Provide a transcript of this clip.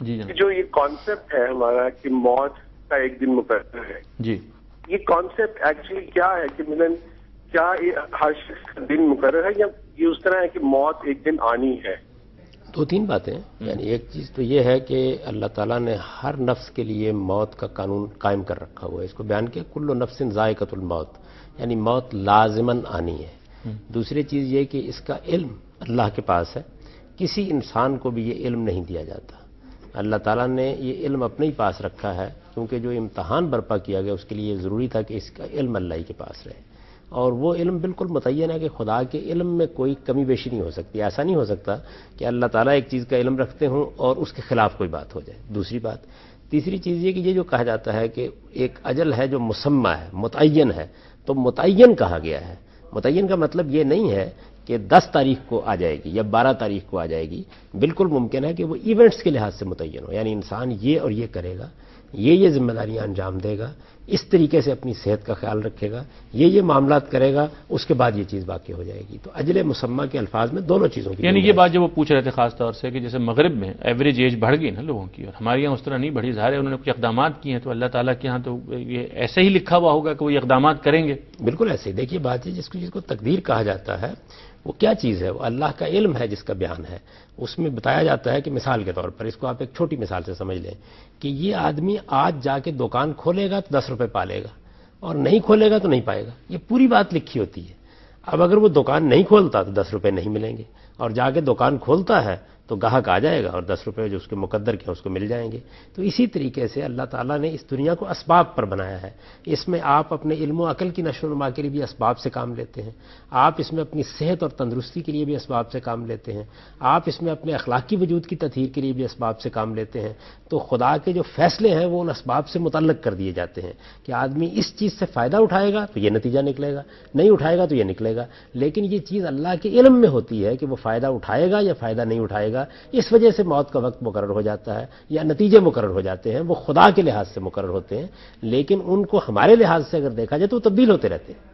जी कि जो ये कॉन्सेप्ट है हमारा कि मौत का एक दिन मुकर्रर है, जी, ये कॉन्सेप्ट एक्चुअली क्या है कि मतलब क्या ये हर शख्स का दिन मुकर्रर है या ये उस तरह है कि मौत एक दिन आनी है? दो तीन बातें हैं। यानी एक चीज़ तो ये है कि अल्लाह ताला ने हर नफ्स के लिए मौत का कानून कायम कर रखा हुआ है। इसको बयान किया कुल्लु नफ्सिन ज़ायक़तुल मौत, यानी मौत लाजिमन आनी है। दूसरी चीज़ ये कि इसका इल्म अल्लाह के पास है, किसी इंसान को भी ये इल्म नहीं दिया जाता। अल्लाह ताला ने ये इल्म अपने ही पास रखा है, क्योंकि जो इम्तहान बर्पा किया गया उसके लिए ज़रूरी था कि इसका इल्म अल्लाह ही के पास रहे, और वो इल्म बिल्कुल मुतय्यन है कि खुदा के इल्म में कोई कमी बेशी नहीं हो सकती। ऐसा नहीं हो सकता कि अल्लाह ताला एक चीज़ का इल्म रखते हों और उसके खिलाफ कोई बात हो जाए। दूसरी बात, तीसरी चीज़ ये कि ये जो कहा जाता है कि एक अजल है जो मुसम्मा है, मुतय्यन है, तो मुतय्यन कहा गया है। मुतय्यन का मतलब ये नहीं है कि 10 तारीख को आ जाएगी या 12 तारीख को आ जाएगी। बिल्कुल मुमकिन है कि वो इवेंट्स के लिहाज से मुतय्यन हो, यानी इंसान ये और ये करेगा, ये जिम्मेदारियां अंजाम देगा, इस तरीके से अपनी सेहत का ख्याल रखेगा, ये मामलात करेगा, उसके बाद ये चीज़ बाकी हो जाएगी। तो अजल मुसम्मा के अल्फाज में दोनों चीज़ों की, यानी ये बात जो वो पूछ रहे थे खास तौर से कि जैसे मगरिब में एवरेज एज बढ़ गई ना लोगों की, और हमारे यहाँ उस तरह नहीं बढ़ी। ज़ाहिर है उन्होंने कुछ इक़दामात किए हैं, तो अल्लाह ताला के यहाँ तो ये ऐसे ही लिखा हुआ होगा कि वो इक़दामात करेंगे। बिल्कुल ऐसे ही। देखिए बात है जिसको तकदीर कहा जाता है वो क्या चीज़ है, वो अल्लाह का इल्म है जिसका बयान है। उसमें बताया जाता है कि मिसाल के तौर पर, इसको आप एक छोटी मिसाल से समझ लें कि ये आदमी आज जाके दुकान खोलेगा तो 10 रुपये पालेगा और नहीं खोलेगा तो नहीं पाएगा। ये पूरी बात लिखी होती है। अब अगर वो दुकान नहीं खोलता तो 10 रुपये नहीं मिलेंगे, और जाके दुकान खोलता है तो ग्राहक आ जाएगा और 10 रुपये जो उसके मुकद्दर के उसको मिल जाएंगे। तो इसी तरीके से अल्लाह ताला ने इस दुनिया को असबाब पर बनाया है। इसमें आप अपने इल्म अकल की नशोनुमा के लिए भी असबाब से काम लेते हैं, आप इसमें अपनी सेहत और तंदुरुस्ती के लिए भी असबाब से काम लेते हैं, आप इसमें अपने अखलाकी वजूद की तथहीर के लिए भी असबाब से काम लेते हैं। तो खुदा के जो फैसले हैं वो उन असबाब से मुतल्लक कर दिए जाते हैं कि आदमी इस चीज़ से फ़ायदा उठाएगा तो ये नतीजा निकलेगा, नहीं उठाएगा तो ये निकलेगा। लेकिन ये चीज़ अल्लाह के इल्म में होती है कि वो फ़ायदा उठाएगा या फ़ायदा नहीं उठाएगा। इस वजह से मौत का वक्त मुकर्रर हो जाता है या नतीजे मुकर्रर हो जाते हैं, वो खुदा के लिहाज से मुकर्रर होते हैं, लेकिन उनको हमारे लिहाज से अगर देखा जाए तो तब्दील होते रहते हैं।